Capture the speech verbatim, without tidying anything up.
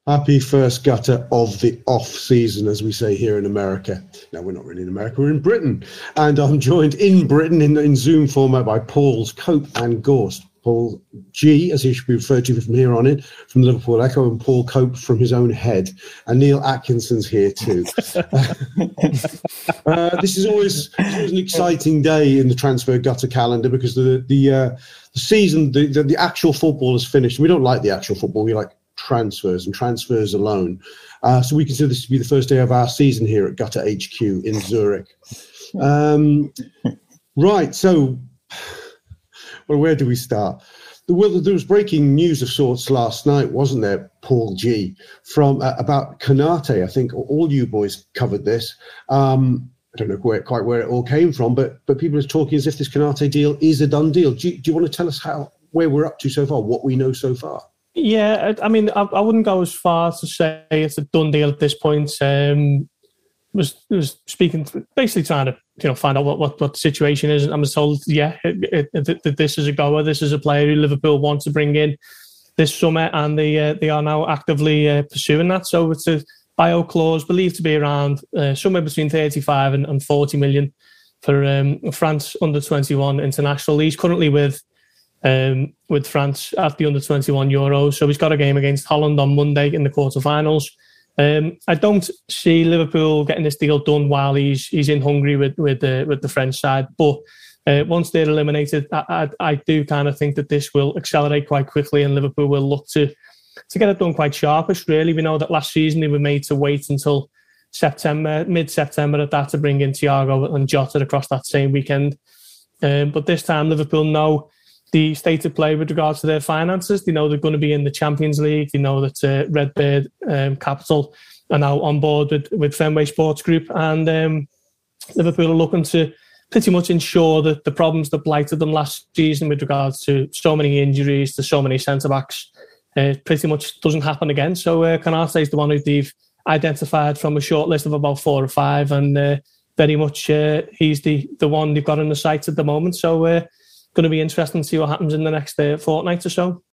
Happy first gutter of the off-season, as we say here in America. No, we're not really in America, we're in Britain. And I'm joined in Britain in, in Zoom format by Pauls Cope and Gorst. Paul G, as he should be referred to from here on in, from the Liverpool Echo, and Paul Cope from his own head. And Neil Atkinson's here too. uh, this is always, always an exciting day in the transfer gutter calendar because the the, uh, the season, the, the, the actual football is finished. We don't like the actual football, we like transfers and transfers alone. Uh, so we consider this to be the first day of our season here at Gutter H Q in Zurich. Um, right, so well, where do we start? Well, there was breaking news of sorts last night, wasn't there, Paul G, from uh, about Konate. I think all you boys covered this. Um, I don't know where, quite where it all came from, but but people are talking as if this Konate deal is a done deal. Do you, do you want to tell us how where we're up to so far, what we know so far? Yeah, I mean, I, I wouldn't go as far to say it's a done deal at this point. Um, was was speaking, to, basically trying to you know find out what, what, what the situation is. I was told, yeah, it, it, it, this is a goer. This is a player who Liverpool want to bring in this summer, and they uh, they are now actively uh, pursuing that. So it's a bio clause believed to be around uh, somewhere between thirty-five and, and forty million for um, France under twenty-one international. He's currently with. Um, with France at the under twenty-one Euros. So he's got a game against Holland on Monday in the quarterfinals. Um, I don't see Liverpool getting this deal done while he's he's in Hungary with with the with the French side. But uh, once they're eliminated, I, I, I do kind of think that this will accelerate quite quickly, and Liverpool will look to to get it done quite sharpish. Really, we know that last season they were made to wait until September, mid-September at that to bring in Thiago and Jota across that same weekend. Um, but this time, Liverpool know the state of play with regards to their finances. They know they're going to be in the Champions League. They know that uh, Redbird um, Capital are now on board with, with Fenway Sports Group. And um, Liverpool are looking to pretty much ensure that the problems that blighted them last season with regards to so many injuries, to so many centre-backs, uh, pretty much doesn't happen again. So uh, Konate is the one who they've identified from a short list of about four or five. And uh, very much uh, he's the, the one they've got in the sights at the moment. So uh, going to be interesting to see what happens in the next uh, fortnight or so.